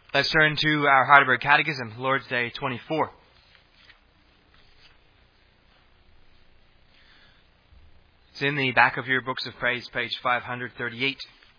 Let's turn to our Heidelberg Catechism, Lord's Day 24. It's in the back of your books of praise, page 538.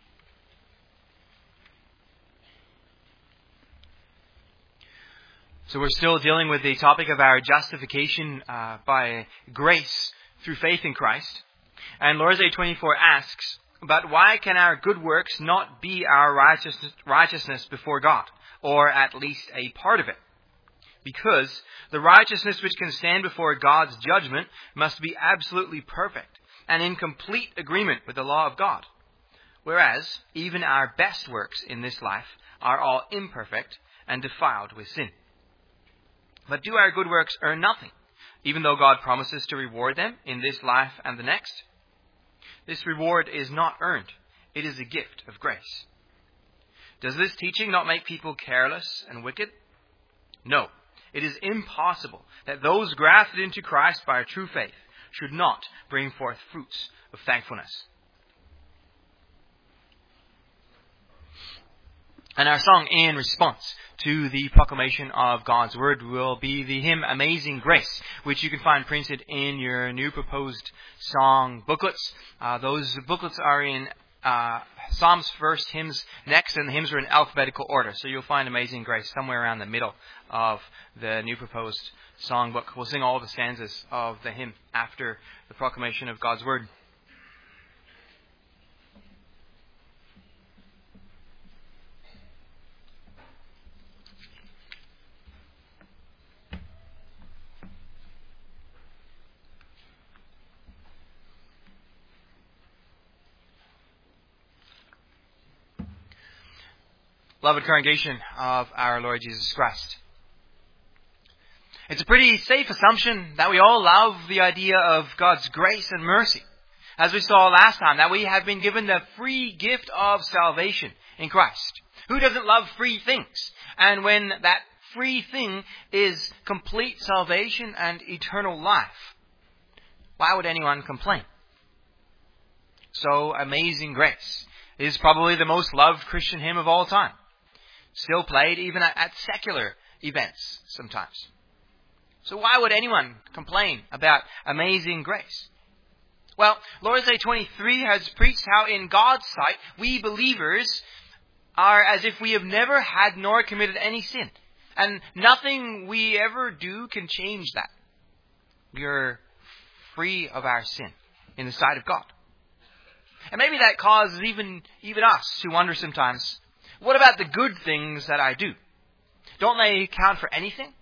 So we're still dealing with the topic of our justification by grace through faith in Christ. And Lord's Day 24 asks, but why can our good works not be our righteousness before God, or at least a part of it? Because the righteousness which can stand before God's judgment must be absolutely perfect and in complete agreement with the law of God. Whereas even our best works in this life are all imperfect and defiled with sin. But do our good works earn nothing, even though God promises to reward them in this life and the next? This reward is not earned. It is a gift of grace. Does this teaching not make people careless and wicked? No. It is impossible that those grafted into Christ by a true faith should not bring forth fruits of thankfulness. And our song in response to the proclamation of God's Word will be the hymn Amazing Grace, which you can find printed in your new proposed song booklets. Those booklets are in Psalms first, hymns next, and the hymns are in alphabetical order. So you'll find Amazing Grace somewhere around the middle of the new proposed song book. We'll sing all the stanzas of the hymn after the proclamation of God's Word. Beloved congregation of our Lord Jesus Christ. It's a pretty safe assumption that we all love the idea of God's grace and mercy. As we saw last time, that we have been given the free gift of salvation in Christ. Who doesn't love free things? And when that free thing is complete salvation and eternal life, why would anyone complain? So, Amazing Grace is probably the most loved Christian hymn of all time. Still played even at secular events sometimes. So why would anyone complain about Amazing Grace? Well, Lord's Day 23 has preached how in God's sight we believers are as if we have never had nor committed any sin. And nothing we ever do can change that. We are free of our sin in the sight of God. And maybe that causes even us to wonder sometimes, what about the good things that I do? Don't they count for anything?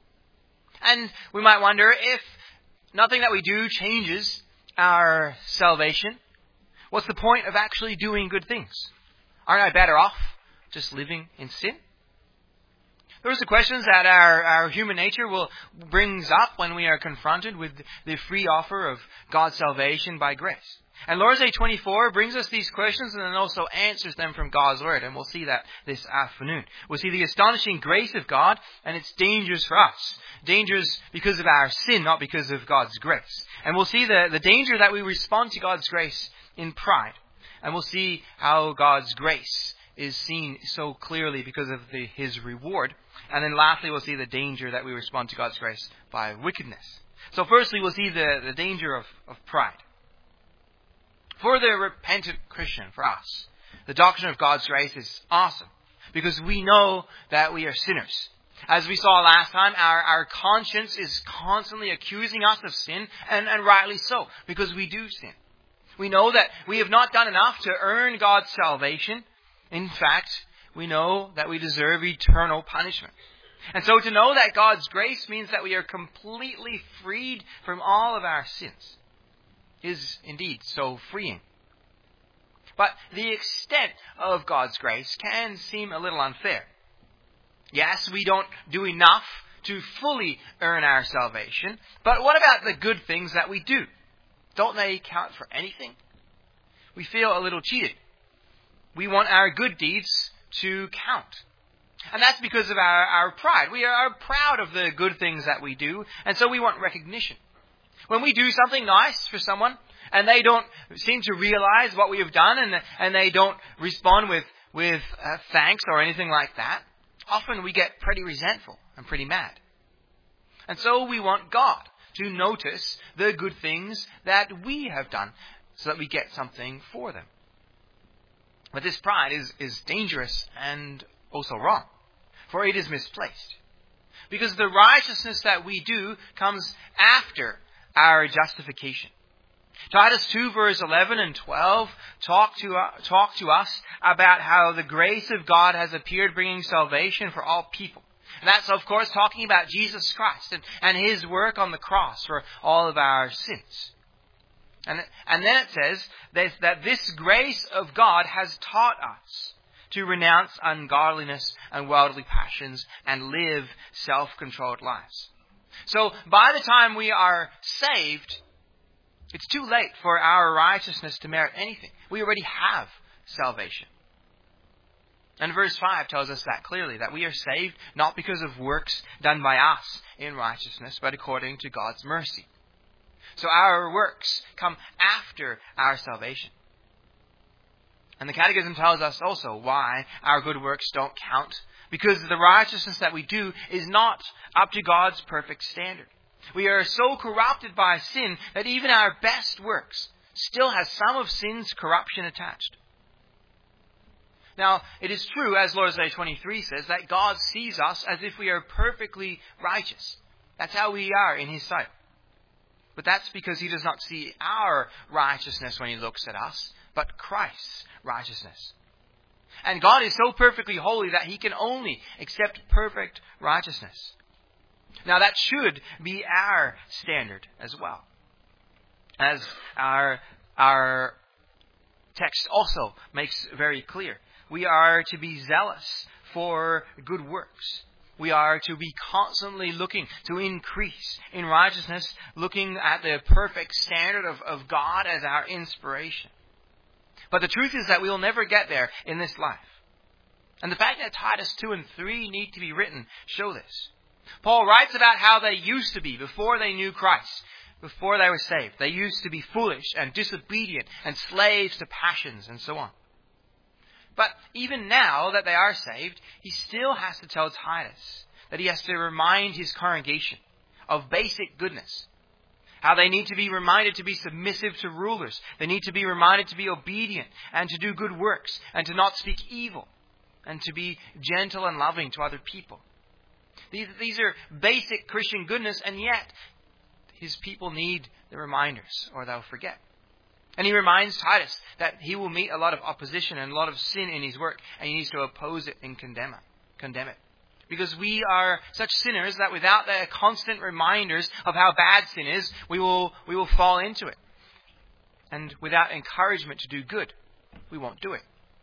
And we might wonder, if nothing that we do changes our salvation, what's the point of actually doing good things? Aren't I better off just living in sin? Those are the questions that our human nature brings up when we are confronted with the free offer of God's salvation by grace. And Lord's Day 24 brings us these questions and then also answers them from God's Word. And we'll see that this afternoon. We'll see the astonishing grace of God and its dangers for us. Dangers because of our sin, not because of God's grace. And we'll see the danger that we respond to God's grace in pride. And we'll see how God's grace is seen so clearly because of His reward. And then lastly, we'll see the danger that we respond to God's grace by wickedness. So firstly, we'll see the danger of pride. For the repentant Christian, for us, the doctrine of God's grace is awesome because we know that we are sinners. As we saw last time, our conscience is constantly accusing us of sin, and rightly so, because we do sin. We know that we have not done enough to earn God's salvation. In fact, we know that we deserve eternal punishment. And so to know that God's grace means that we are completely freed from all of our sins is indeed so freeing. But the extent of God's grace can seem a little unfair. Yes, we don't do enough to fully earn our salvation, but what about the good things that we do? Don't they count for anything? We feel a little cheated. We want our good deeds to count. And that's because of our pride. We are proud of the good things that we do, and so we want recognition. When we do something nice for someone, and they don't seem to realize what we have done, and they don't respond with thanks or anything like that, often we get pretty resentful and pretty mad. And so we want God to notice the good things that we have done so that we get something for them. But this pride is dangerous and also wrong, for it is misplaced. Because the righteousness that we do comes after our justification. Titus 2 verse 11 and 12 talk to us about how the grace of God has appeared, bringing salvation for all people. And that's, of course, talking about Jesus Christ and His work on the cross for all of our sins. And then it says that this grace of God has taught us to renounce ungodliness and worldly passions and live self-controlled lives. So by the time we are saved, it's too late for our righteousness to merit anything. We already have salvation. And verse 5 tells us that clearly, that we are saved not because of works done by us in righteousness, but according to God's mercy. So our works come after our salvation. And the Catechism tells us also why our good works don't count. Because the righteousness that we do is not up to God's perfect standard. We are so corrupted by sin that even our best works still has some of sin's corruption attached. Now, it is true, as Lord's Day 23 says, that God sees us as if we are perfectly righteous. That's how we are in His sight. But that's because He does not see our righteousness when He looks at us, but Christ's righteousness. And God is so perfectly holy that He can only accept perfect righteousness. Now that should be our standard as well. As our text also makes very clear. We are to be zealous for good works. We are to be constantly looking to increase in righteousness, looking at the perfect standard of God as our inspiration. But the truth is that we will never get there in this life. And the fact that Titus 2 and 3 need to be written show this. Paul writes about how they used to be before they knew Christ, before they were saved. They used to be foolish and disobedient and slaves to passions and so on. But even now that they are saved, he still has to tell Titus that he has to remind his congregation of basic goodness. How they need to be reminded to be submissive to rulers. They need to be reminded to be obedient and to do good works and to not speak evil and to be gentle and loving to other people. These are basic Christian goodness, and yet his people need the reminders or they'll forget. And he reminds Titus that he will meet a lot of opposition and a lot of sin in his work, and he needs to oppose it and condemn it. Because we are such sinners that without the constant reminders of how bad sin is, we will fall into it. And without encouragement to do good, we won't do it.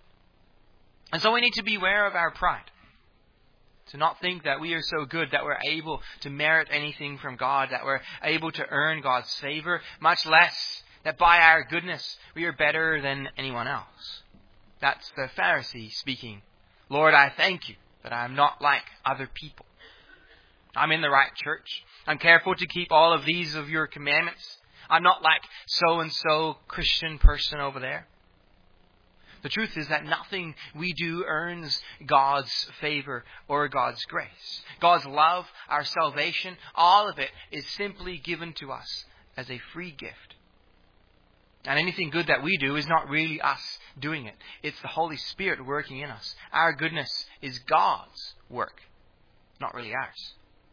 And so we need to beware of our pride. To not think that we are so good that we're able to merit anything from God, that we're able to earn God's favor, much less that by our goodness we are better than anyone else. That's the Pharisee speaking. Lord, I thank you that I am not like other people. I'm in the right church. I'm careful to keep all of these of your commandments. I'm not like so-and-so Christian person over there. The truth is that nothing we do earns God's favor or God's grace. God's love, our salvation, all of it is simply given to us as a free gift. And anything good that we do is not really us doing it. It's the Holy Spirit working in us. Our goodness is God's work, not really ours.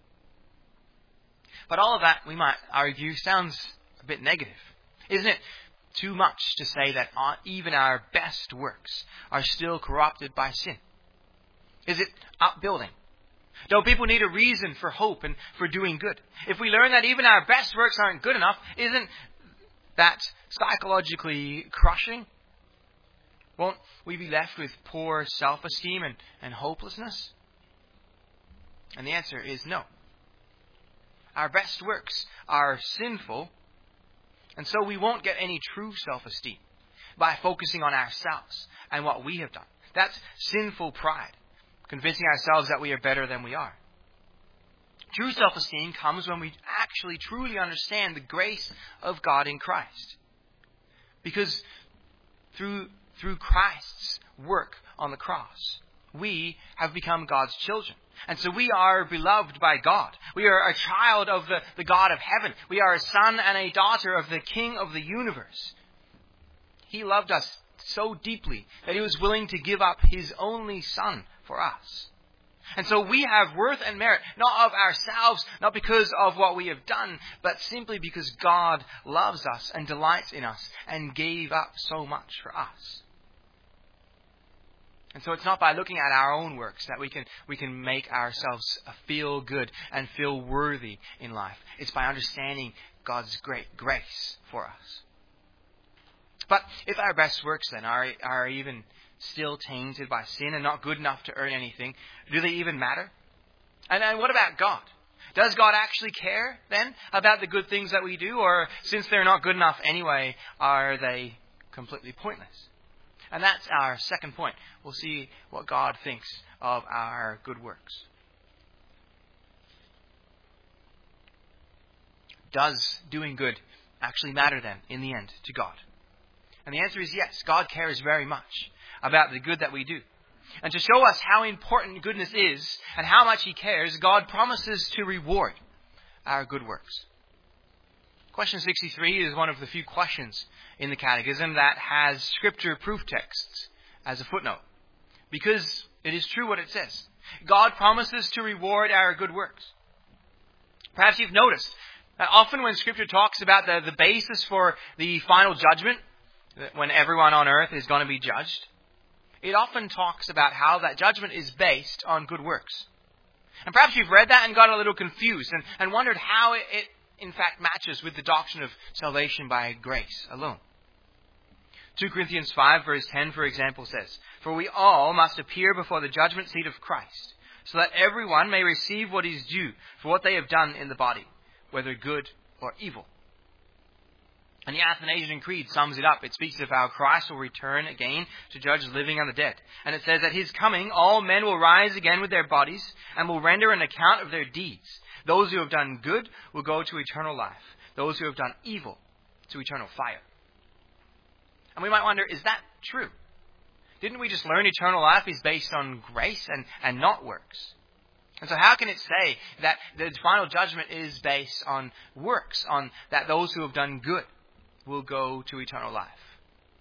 But all of that, we might argue, sounds a bit negative. Isn't it too much to say that even our best works are still corrupted by sin? Is it upbuilding? Don't people need a reason for hope and for doing good? If we learn that even our best works aren't good enough, isn't that psychologically crushing? Won't we be left with poor self-esteem and hopelessness? And the answer is no. Our best works are sinful, and so we won't get any true self-esteem by focusing on ourselves and what we have done. That's sinful pride, convincing ourselves that we are better than we are. True self-esteem comes when we actually truly understand the grace of God in Christ. Because through Christ's work on the cross, we have become God's children. And so we are beloved by God. We are a child of the God of heaven. We are a son and a daughter of the King of the universe. He loved us so deeply that he was willing to give up his only son for us. And so we have worth and merit, not of ourselves, not because of what we have done, but simply because God loves us and delights in us and gave up so much for us. And so it's not by looking at our own works that we can make ourselves feel good and feel worthy in life. It's by understanding God's great grace for us. But if our best works then are even still tainted by sin and not good enough to earn anything, do they even matter? And what about God? Does God actually care then about the good things that we do? Or since they're not good enough anyway, are they completely pointless? And that's our second point. We'll see what God thinks of our good works. Does doing good actually matter then, in the end, to God? And the answer is yes. God cares very much about the good that we do. And to show us how important goodness is and how much he cares, God promises to reward our good works. Question 63 is one of the few questions in the Catechism that has scripture proof texts as a footnote. Because it is true what it says. God promises to reward our good works. Perhaps you've noticed that often when scripture talks about the basis for the final judgment, when everyone on earth is going to be judged, it often talks about how that judgment is based on good works. And perhaps you've read that and got a little confused and wondered how it in fact matches with the doctrine of salvation by grace alone. 2 Corinthians 5 verse 10, for example, says, "For we all must appear before the judgment seat of Christ, so that everyone may receive what is due for what they have done in the body, whether good or evil." And the Athanasian Creed sums it up. It speaks of how Christ will return again to judge the living and the dead. And it says, "At his coming, all men will rise again with their bodies and will render an account of their deeds. Those who have done good will go to eternal life. Those who have done evil to eternal fire." And we might wonder, is that true? Didn't we just learn eternal life is based on grace and not works? And so how can it say that the final judgment is based on works, on that those who have done good will go to eternal life?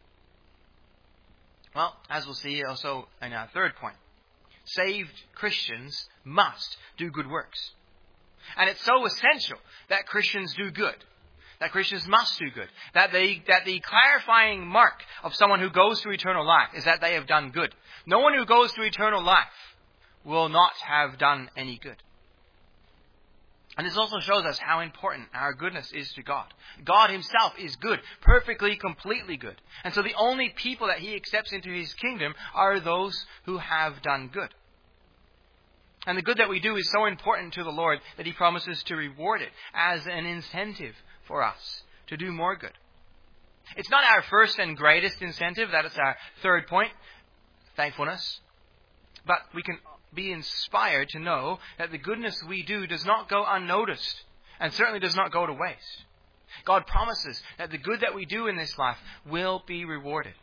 Well, as we'll see also in our third point, saved Christians must do good works. And it's so essential that Christians do good, that Christians must do good, that the clarifying mark of someone who goes to eternal life is that they have done good. No one who goes to eternal life will not have done any good. And this also shows us how important our goodness is to God. God himself is good, perfectly, completely good. And so the only people that he accepts into his kingdom are those who have done good. And the good that we do is so important to the Lord that he promises to reward it as an incentive for us to do more good. It's not our first and greatest incentive, that is our third point, thankfulness. But we can be inspired to know that the goodness we do does not go unnoticed and certainly does not go to waste. God promises that the good that we do in this life will be rewarded.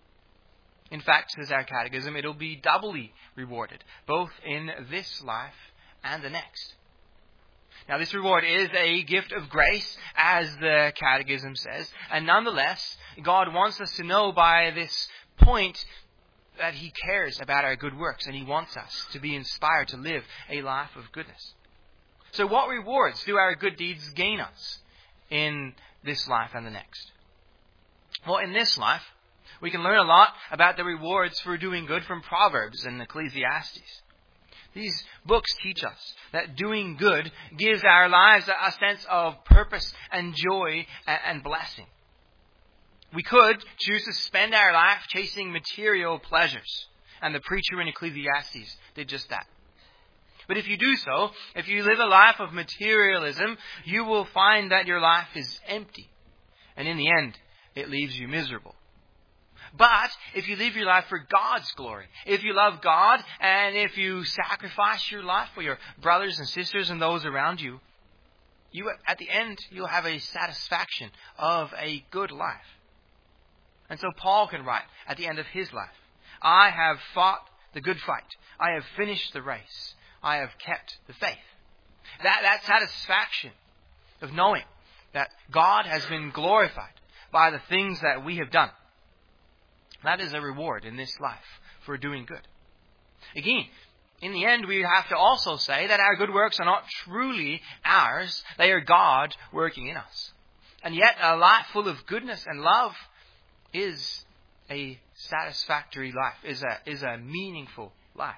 In fact, says our Catechism, it will be doubly rewarded, both in this life and the next. Now, this reward is a gift of grace, as the Catechism says, and nonetheless, God wants us to know by this point that he cares about our good works, and he wants us to be inspired to live a life of goodness. So what rewards do our good deeds gain us in this life and the next? Well, in this life, we can learn a lot about the rewards for doing good from Proverbs and Ecclesiastes. These books teach us that doing good gives our lives a sense of purpose and joy and blessing. We could choose to spend our life chasing material pleasures, and the preacher in Ecclesiastes did just that. But if you do so, if you live a life of materialism, you will find that your life is empty, and in the end, it leaves you miserable. But if you live your life for God's glory, if you love God, and if you sacrifice your life for your brothers and sisters and those around you, at the end, you'll have a satisfaction of a good life. And so Paul can write at the end of his life, "I have fought the good fight. I have finished the race. I have kept the faith. That satisfaction of knowing that God has been glorified by the things that we have done. That is a reward in this life for doing good. Again, in the end, we have to also say that our good works are not truly ours. They are God working in us. And yet, a life full of goodness and love is a satisfactory life, is a meaningful life.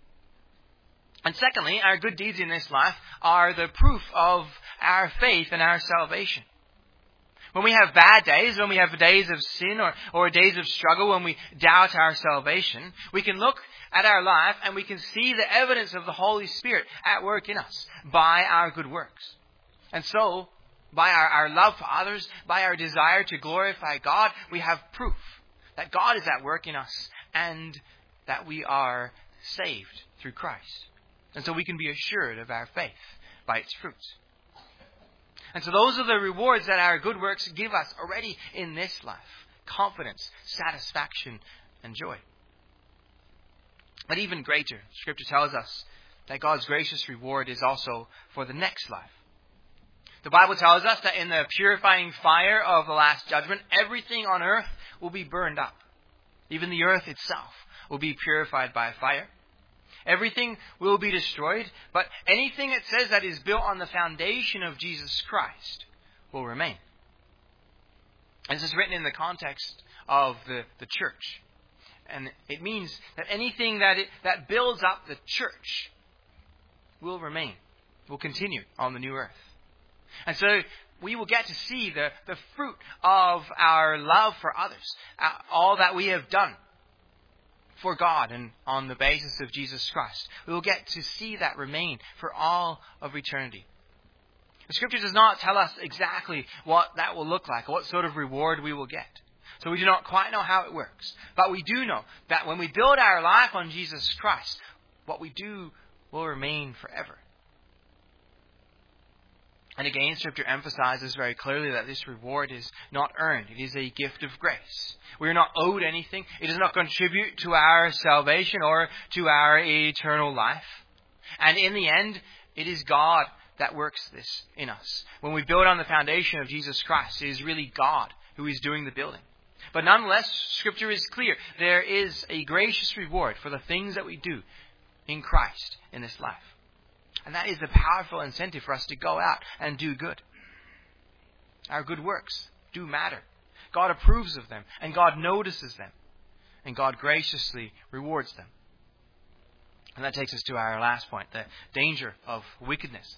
And secondly, our good deeds in this life are the proof of our faith and our salvation. When we have bad days, when we have days of sin or days of struggle, when we doubt our salvation, we can look at our life and we can see the evidence of the Holy Spirit at work in us by our good works. And so, by our love for others, by our desire to glorify God, we have proof that God is at work in us and that we are saved through Christ. And so we can be assured of our faith by its fruits. And so those are the rewards that our good works give us already in this life. Confidence, satisfaction, and joy. But even greater, Scripture tells us that God's gracious reward is also for the next life. The Bible tells us that in the purifying fire of the Last Judgment, everything on earth will be burned up. Even the earth itself will be purified by fire. Everything will be destroyed, but anything it says that is built on the foundation of Jesus Christ will remain. And this is written in the context of the church. And it means that anything that builds up the church will remain, will continue on the new earth. And so we will get to see the fruit of our love for others, all that we have done for God and on the basis of Jesus Christ. We will get to see that remain for all of eternity. The Scripture does not tell us exactly what that will look like, or what sort of reward we will get. So we do not quite know how it works. But we do know that when we build our life on Jesus Christ, what we do will remain forever. And again, Scripture emphasizes very clearly that this reward is not earned. It is a gift of grace. We are not owed anything. It does not contribute to our salvation or to our eternal life. And in the end, it is God that works this in us. When we build on the foundation of Jesus Christ, it is really God who is doing the building. But nonetheless, Scripture is clear. There is a gracious reward for the things that we do in Christ in this life. And that is a powerful incentive for us to go out and do good. Our good works do matter. God approves of them, and God notices them, and God graciously rewards them. And that takes us to our last point, the danger of wickedness.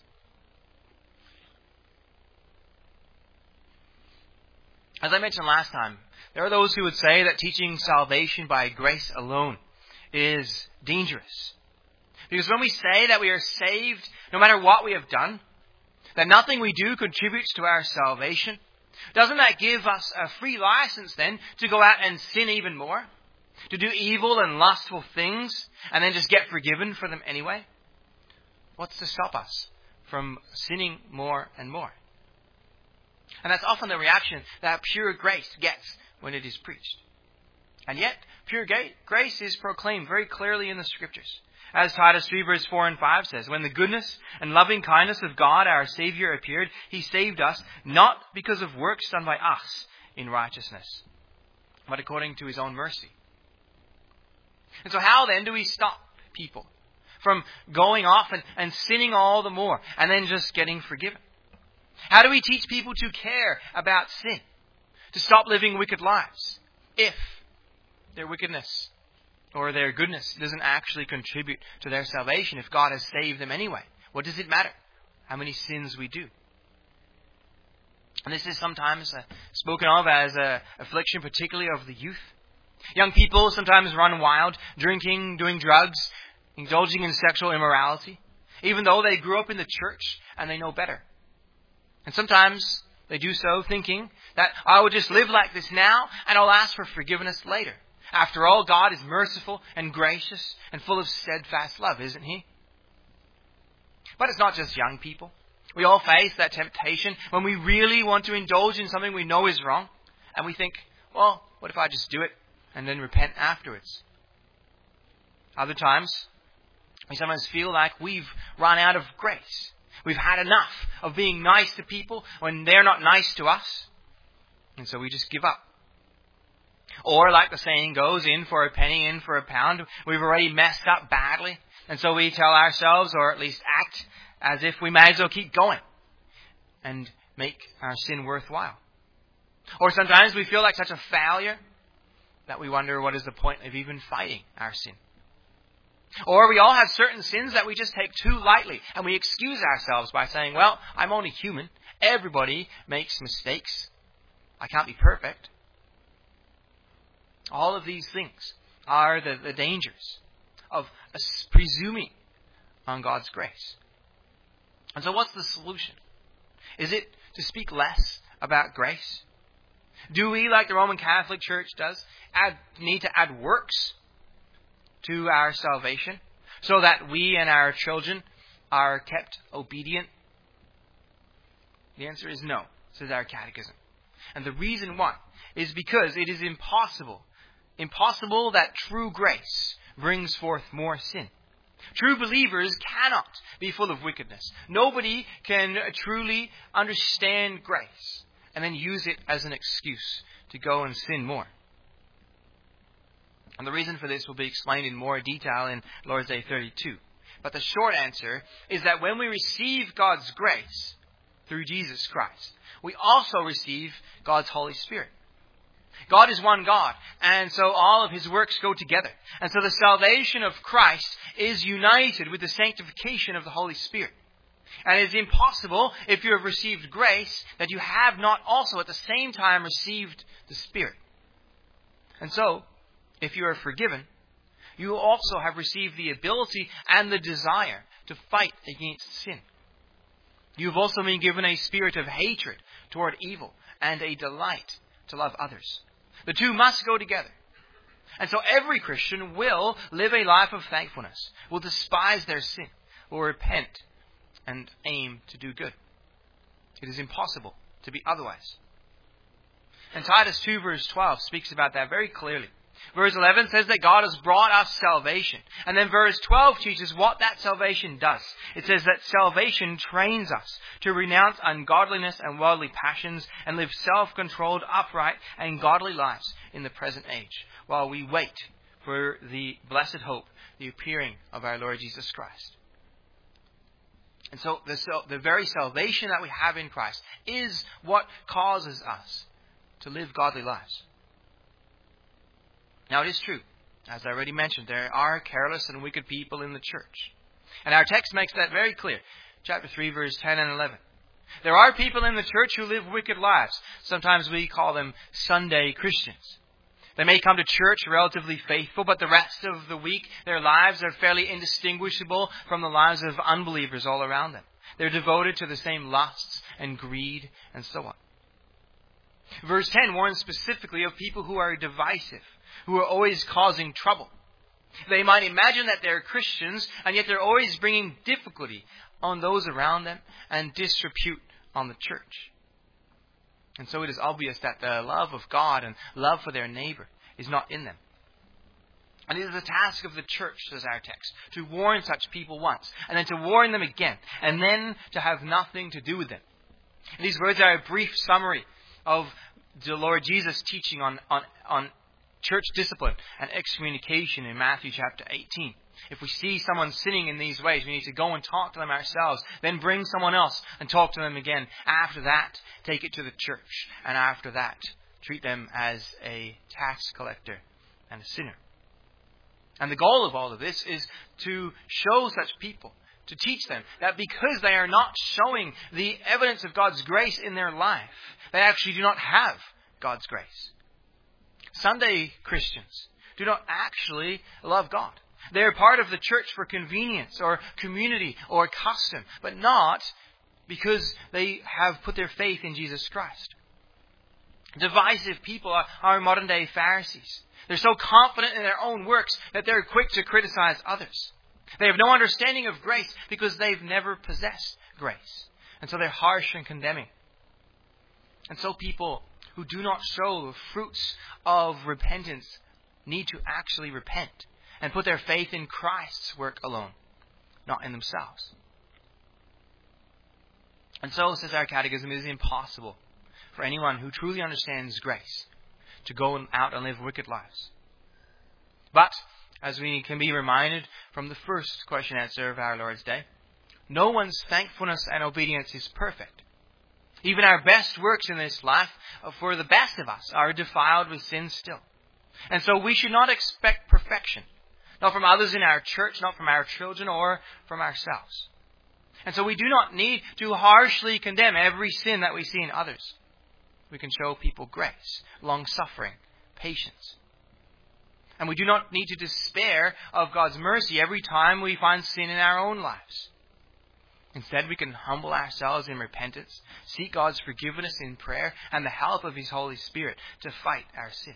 As I mentioned last time, there are those who would say that teaching salvation by grace alone is dangerous. Because when we say that we are saved no matter what we have done, that nothing we do contributes to our salvation, doesn't that give us a free license then to go out and sin even more? To do evil and lustful things and then just get forgiven for them anyway? What's to stop us from sinning more and more? And that's often the reaction that pure grace gets when it is preached. And yet, pure grace is proclaimed very clearly in the Scriptures. As Titus 3 verse 4 and 5 says, when the goodness and loving kindness of God our Saviour appeared, He saved us not because of works done by us in righteousness, but according to His own mercy. And so how then do we stop people from going off and sinning all the more and then just getting forgiven? How do we teach people to care about sin, to stop living wicked lives, if their wickedness or their goodness doesn't actually contribute to their salvation? If God has saved them anyway, what does it matter how many sins we do? And this is sometimes spoken of as an affliction, particularly of the youth. Young people sometimes run wild, drinking, doing drugs, indulging in sexual immorality, even though they grew up in the church and they know better. And sometimes they do so thinking that I will just live like this now and I'll ask for forgiveness later. After all, God is merciful and gracious and full of steadfast love, isn't He? But it's not just young people. We all face that temptation when we really want to indulge in something we know is wrong. And we think, well, what if I just do it and then repent afterwards? Other times, we sometimes feel like we've run out of grace. We've had enough of being nice to people when they're not nice to us. And so we just give up. Or like the saying goes, in for a penny, in for a pound. We've already messed up badly. And so we tell ourselves, or at least act, as if we may as well keep going and make our sin worthwhile. Or sometimes we feel like such a failure that we wonder what is the point of even fighting our sin. Or we all have certain sins that we just take too lightly and we excuse ourselves by saying, well, I'm only human. Everybody makes mistakes. I can't be perfect. All of these things are the dangers of presuming on God's grace. And so what's the solution? Is it to speak less about grace? Do we, like the Roman Catholic Church does, need to add works to our salvation so that we and our children are kept obedient? The answer is no, says our catechism. And the reason why is because it is impossible that true grace brings forth more sin. True believers cannot be full of wickedness. Nobody can truly understand grace and then use it as an excuse to go and sin more. And the reason for this will be explained in more detail in Lord's Day 32. But the short answer is that when we receive God's grace through Jesus Christ, we also receive God's Holy Spirit. God is one God, and so all of His works go together. And so the salvation of Christ is united with the sanctification of the Holy Spirit. And it is impossible, if you have received grace, that you have not also at the same time received the Spirit. And so, if you are forgiven, you also have received the ability and the desire to fight against sin. You have also been given a spirit of hatred toward evil and a delight to love others. The two must go together. And so every Christian will live a life of thankfulness, will despise their sin, will repent and aim to do good. It is impossible to be otherwise. And Titus 2 verse 12 speaks about that very clearly. Verse 11 says that God has brought us salvation. And then verse 12 teaches what that salvation does. It says that salvation trains us to renounce ungodliness and worldly passions and live self-controlled, upright, and godly lives in the present age, while we wait for the blessed hope, the appearing of our Lord Jesus Christ. And so the very salvation that we have in Christ is what causes us to live godly lives. Now it is true, as I already mentioned, there are careless and wicked people in the church. And our text makes that very clear. Chapter 3, verse 10 and 11. There are people in the church who live wicked lives. Sometimes we call them Sunday Christians. They may come to church relatively faithful, but the rest of the week their lives are fairly indistinguishable from the lives of unbelievers all around them. They're devoted to the same lusts and greed and so on. Verse 10 warns specifically of people who are divisive, who are always causing trouble. They might imagine that they're Christians, and yet they're always bringing difficulty on those around them and disrepute on the church. And so it is obvious that the love of God and love for their neighbor is not in them. And it is the task of the church, says our text, to warn such people once, and then to warn them again, and then to have nothing to do with them. And these words are a brief summary of the Lord Jesus' teaching on church discipline and excommunication in Matthew chapter 18. If we see someone sinning in these ways, we need to go and talk to them ourselves. Then bring someone else and talk to them again. After that, take it to the church. And after that, treat them as a tax collector and a sinner. And the goal of all of this is to show such people, to teach them that because they are not showing the evidence of God's grace in their life, they actually do not have God's grace. Sunday Christians do not actually love God. They are part of the church for convenience or community or custom, but not because they have put their faith in Jesus Christ. Divisive people are modern day Pharisees. They're so confident in their own works that they're quick to criticize others. They have no understanding of grace because they've never possessed grace. And so they're harsh and condemning. And so people who do not show the fruits of repentance need to actually repent and put their faith in Christ's work alone, not in themselves. And so, says our Catechism, it is impossible for anyone who truly understands grace to go out and live wicked lives. But, as we can be reminded from the first question answer of our Lord's Day, no one's thankfulness and obedience is perfect. Even our best works in this life, for the best of us, are defiled with sin still. And so we should not expect perfection, not from others in our church, not from our children, or from ourselves. And so we do not need to harshly condemn every sin that we see in others. We can show people grace, long-suffering, patience. And we do not need to despair of God's mercy every time we find sin in our own lives. Instead, we can humble ourselves in repentance, seek God's forgiveness in prayer, and the help of His Holy Spirit to fight our sin.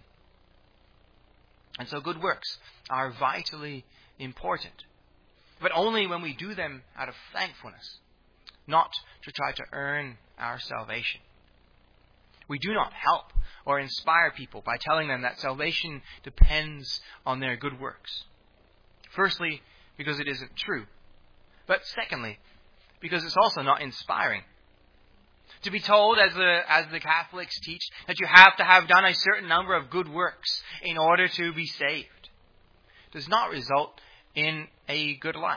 And so good works are vitally important, but only when we do them out of thankfulness, not to try to earn our salvation. We do not help or inspire people by telling them that salvation depends on their good works. Firstly, because it isn't true. But secondly, because it's also not inspiring. To be told, as the Catholics teach, that you have to have done a certain number of good works in order to be saved, does not result in a good life.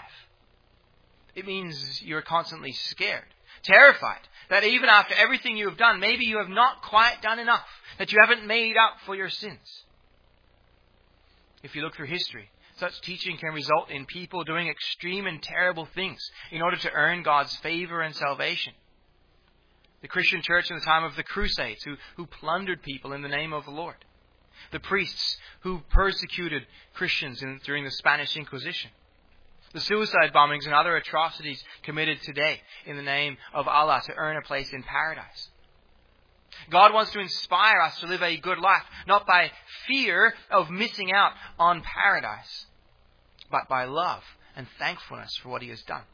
It means you're constantly scared, terrified, that even after everything you have done, maybe you have not quite done enough, that you haven't made up for your sins. If you look through history, such teaching can result in people doing extreme and terrible things in order to earn God's favor and salvation. The Christian church in the time of the Crusades, who plundered people in the name of the Lord. The priests who persecuted Christians during the Spanish Inquisition. The suicide bombings and other atrocities committed today in the name of Allah to earn a place in paradise. God wants to inspire us to live a good life, not by fear of missing out on paradise, but by love and thankfulness for what He has done.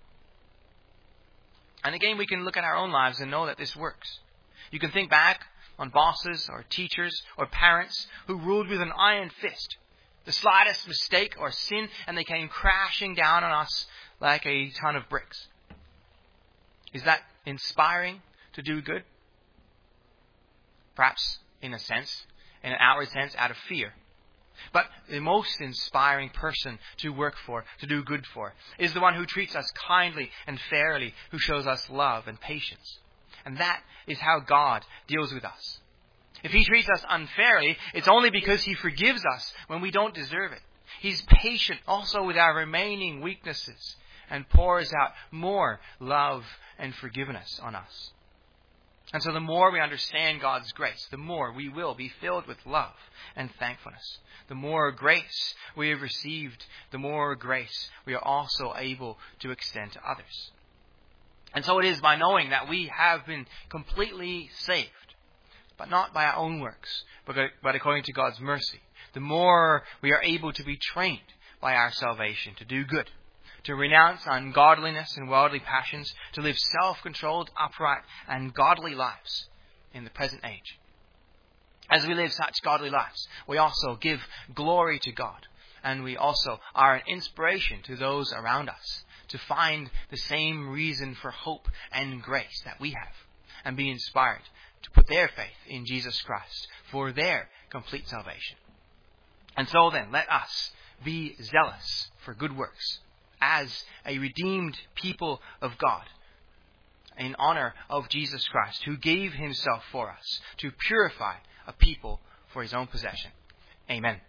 And again, we can look at our own lives and know that this works. You can think back on bosses or teachers or parents who ruled with an iron fist. The slightest mistake or sin, and they came crashing down on us like a ton of bricks. Is that inspiring to do good? Perhaps in a sense, in an outward sense, out of fear. But the most inspiring person to work for, to do good for, is the one who treats us kindly and fairly, who shows us love and patience. And that is how God deals with us. If He treats us unfairly, it's only because He forgives us when we don't deserve it. He's patient also with our remaining weaknesses and pours out more love and forgiveness on us. And so the more we understand God's grace, the more we will be filled with love and thankfulness. The more grace we have received, the more grace we are also able to extend to others. And so it is by knowing that we have been completely saved, but not by our own works, but according to God's mercy. The more we are able to be trained by our salvation to do good, to renounce ungodliness and worldly passions, to live self-controlled, upright, and godly lives in the present age. As we live such godly lives, we also give glory to God, and we also are an inspiration to those around us to find the same reason for hope and grace that we have, and be inspired to put their faith in Jesus Christ for their complete salvation. And so then, let us be zealous for good works as a redeemed people of God in honor of Jesus Christ, who gave Himself for us to purify a people for His own possession. Amen.